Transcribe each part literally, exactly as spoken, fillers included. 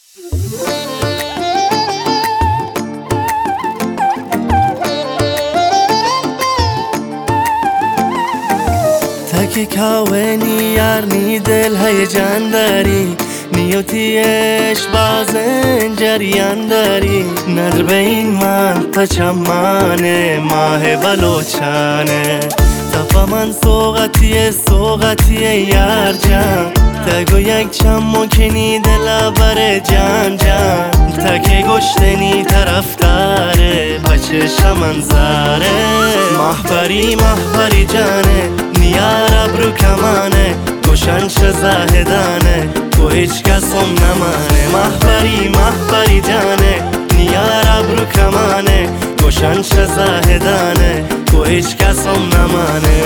تکی کاونی یارنی دل هیجان داری، نیوتیش بازن جریان داری. ندر بین من تا چمانه ماه بلوچانه، تفا من سوغتیه سوغتیه یار جان. تگو یک چم کنی دل بر جان جان، تکی گشتنی طرف داره بچش منظره. محبری محبری جانه نیار ابرو کمانه، گوشنش زاهدانه تو هیچ کسم نمانه. محبری محبری جانه نیار ابرو کمانه، گوشنش زاهدانه تو هیچ کسم نمانه.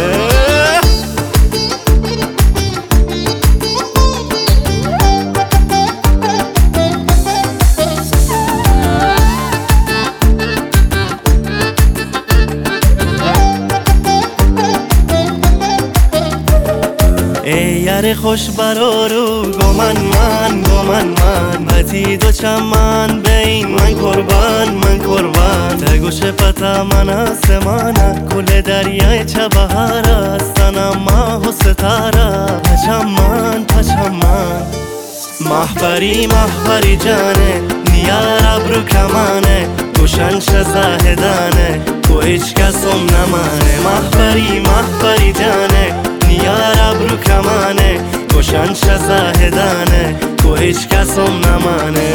ای یار خوش برارو گمان من گمان من، بتی دو چمان بین من قربان من قربان. تگوش پتا من آسمانه کل دریای چه بهاره، سنم ماه و ستاره پچمان پچمان. محبری محبری جانه نیار ابرو کمانه، گوشنش زاهدانه تو هیچ کسم نمانه. محبری محبری جانه نیار ابرو کمانه، گوشنش زاهدانه تو هیچ کسم نمانه.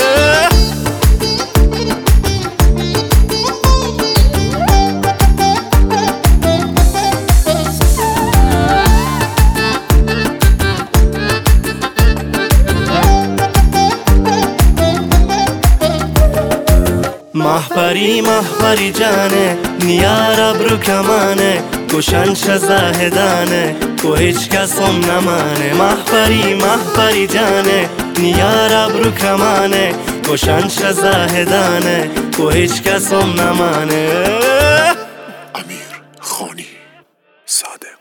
محبری محبری جانه نیار ابرو کمانه، گوشنش زاهدانه تو هیچ کسم نمانه. محبری محبری جانه نیار ابرو کمانه، گوشنش زاهدانه تو هیچ کسم نمانه. امیر خانی صادق.